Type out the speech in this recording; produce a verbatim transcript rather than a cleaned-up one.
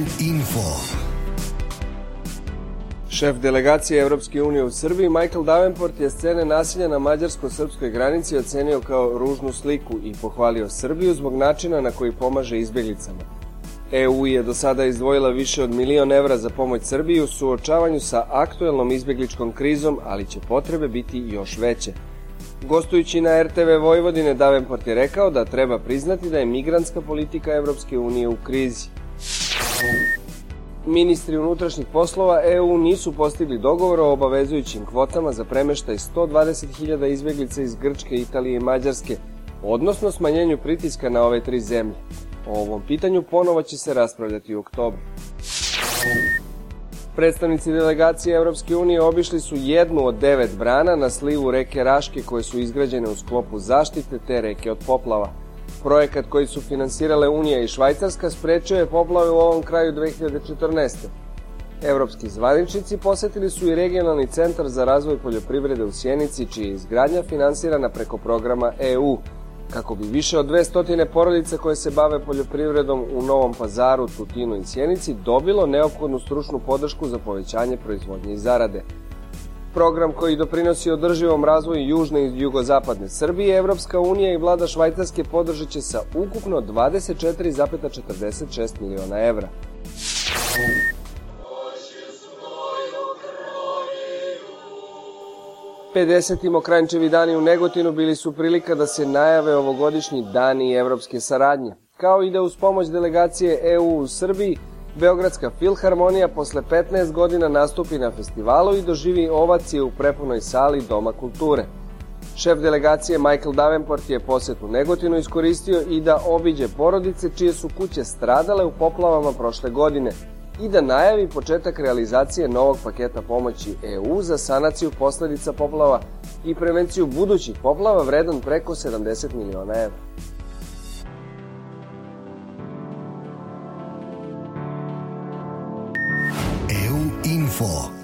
Info. Šef delegacije Evropske unije u Srbiji Michael Davenport je scene nasilja na mađarsko-srpskoj granici ocenio kao ružnu sliku i pohvalio Srbiju zbog načina na koji pomaže izbjeglicama. E U je do sada izdvojila više od milion evra za pomoć Srbiji u suočavanju sa aktuelnom izbjegličkom krizom, ali će potrebe biti još veće. Gostujući na R T V Vojvodine, Davenport je rekao da treba priznati da je migrantska politika Evropske unije u krizi. Ministri unutrašnjih poslova E U nisu postigli dogovor o obavezujućim kvotama za premeštaj sto dvadeset hiljada izbjeglica iz Grčke, Italije i Mađarske, odnosno smanjenju pritiska na ove tri zemlje. O ovom pitanju ponovo će se raspravljati u oktobru. Predstavnici delegacije Evropske unije obišli su jednu od devet brana na slivu reke Raške koje su izgrađene u sklopu zaštite te reke od poplava. Projekat koji su finansirale Unija i Švajcarska sprečio je poplave u ovom kraju dve hiljade četrnaeste. Evropski zvaničnici posetili su i regionalni centar za razvoj poljoprivrede u Sjenici, čija je izgradnja finansirana preko programa E U, kako bi više od dvesta porodica koje se bave poljoprivredom u Novom Pazaru, Tutinu i Sjenici dobilo neophodnu stručnu podršku za povećanje proizvodnje i zarade. Program koji doprinosi održivom razvoju južne i jugozapadne Srbije, Evropska unija i vlada Švajcarske podržat će sa ukupno dvadeset četiri zarez četrdeset šest miliona evra. pedeseti Mokranjčevi dani u Negotinu bili su prilika da se najave ovogodišnji dani evropske saradnje, kao i da uz pomoć delegacije E U u Srbiji Beogradska filharmonija posle petnaest godina nastupi na festivalu i doživi ovacije u prepunoj sali Doma kulture. Šef delegacije Michael Davenport je posjet u Negotinu iskoristio i da obiđe porodice čije su kuće stradale u poplavama prošle godine i da najavi početak realizacije novog paketa pomoći E U za sanaciju posledica poplava i prevenciju budućih poplava vredan preko sedamdeset miliona evra. E U Info.